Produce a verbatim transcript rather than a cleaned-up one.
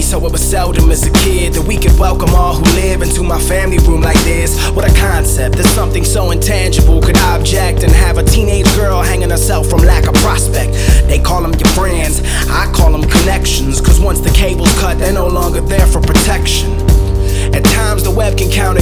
so it was seldom as a kid that we could welcome all who live into my family room like this. What a concept, that something so intangible could object and have a teenage girl hanging herself from lack of prospect. They call them your friends, I call them connections, cause once the cable's cut, they're no longer there for protection. At times the web can counter